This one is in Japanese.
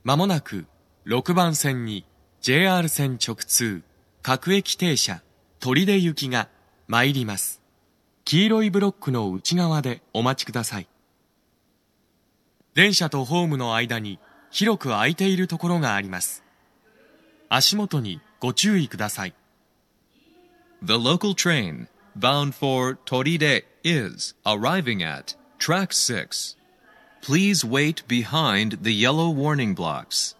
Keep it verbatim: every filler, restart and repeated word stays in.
まもなくろくばん線に ジェイアール 線直通各駅停車取手行きが参ります。黄色いブロックの内側でお待ちください。電車とホームの間に広く空いているところがあります。足元にご注意ください。 The local train bound for Toride is arriving at track six. Please wait behind the yellow warning blocks.